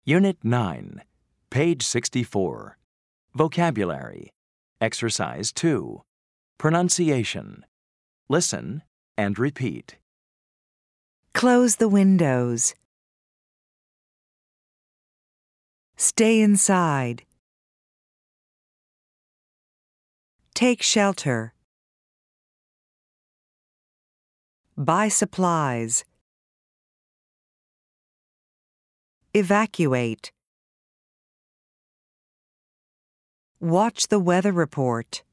Unit 9, page 64. Vocabulary. Exercise 2. Pronunciation. Listen and repeat. Close the windows. Stay inside. Take shelter. Buy supplies. Evacuate. Watch the weather report.